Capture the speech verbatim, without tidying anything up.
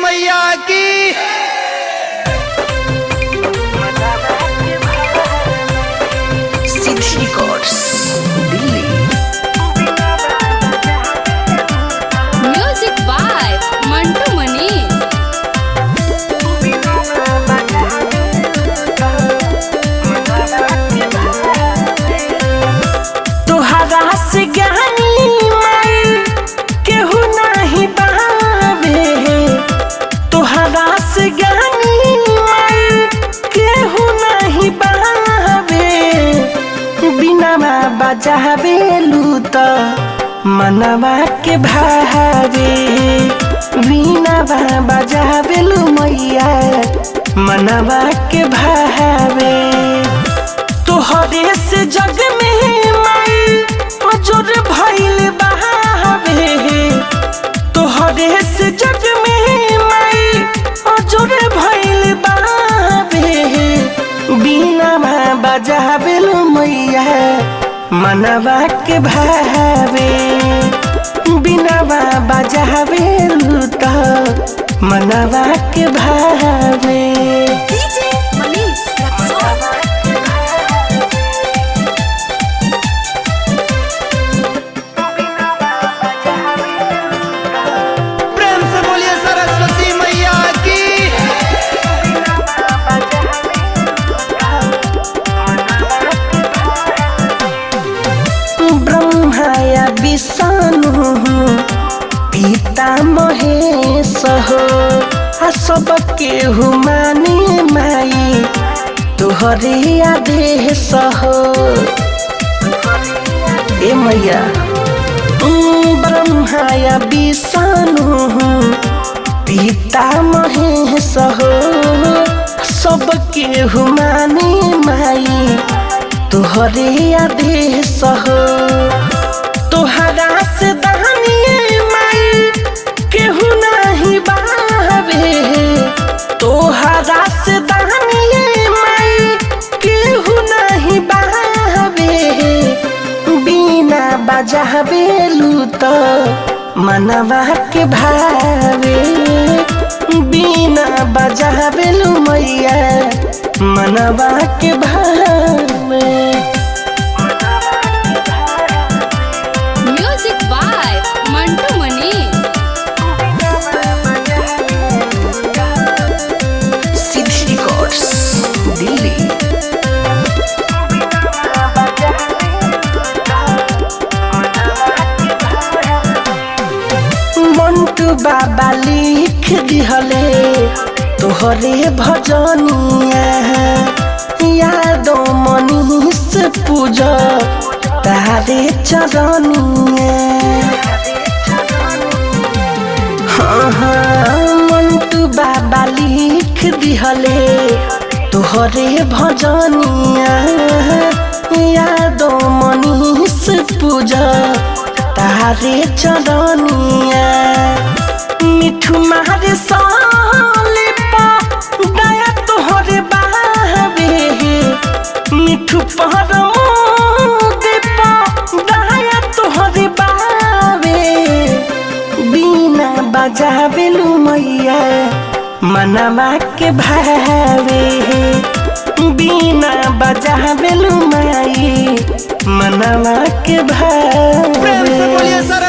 मैया की। City records Delhi. Music by Mantu Manish. तोहरा से ज्ञानी माई केहू नहीं बावे, तोहरा से ज्ञानी माई केहू नहीं बावे। बिना बजावे लूत मनवा के भावे, बिना बजावे लू मैया मनवा के भावे। तोहरे से जग में माई अजर भइल बहावे, तोहरे से जग में माई अजर भइल बहावे। बिना बजावे लू मैया मनवा के भावे, बिना बजावे लू तो मनवा के भावे। डीजे मनीष प्रेम से बोलिए सरस्वती मैया की। ब्रह्माया विष्णु पिता महेश हो, आ सब केहू माने माई तोहरे आदेश हो। ए मैया ब्रह्माया विष्णु पिता महेश हो, सब केहू माने माई तोहरे आदेश हो। तोहरा से दानी माई केहू नहीं बावे, तोहरा से दानी माई केहू नहीं बावे। बिना बजावे लू तो मनवा के भावे, बिना बजावे लू मैया मनवा के भावे। Music by Mantu Manish. City records Delhi. Mantu Baba लिख दिहले तोहरे भजनिया, यादो मनीष पूज तारे चरनिया। हाँ हाँ मंटू बाबा लिख दिहले तोहरे भजनिया, यादो मनीष पूज तारे चरनिया। मिठू मारे साले पा दया तोहरे बावे, मिठू पहर दे पा दया तोहरे बावे। बिना बजावे लू मैया मनवा के भावे, बिना बजावे लू माई मनवा के भावे। प्रेम से बोलिए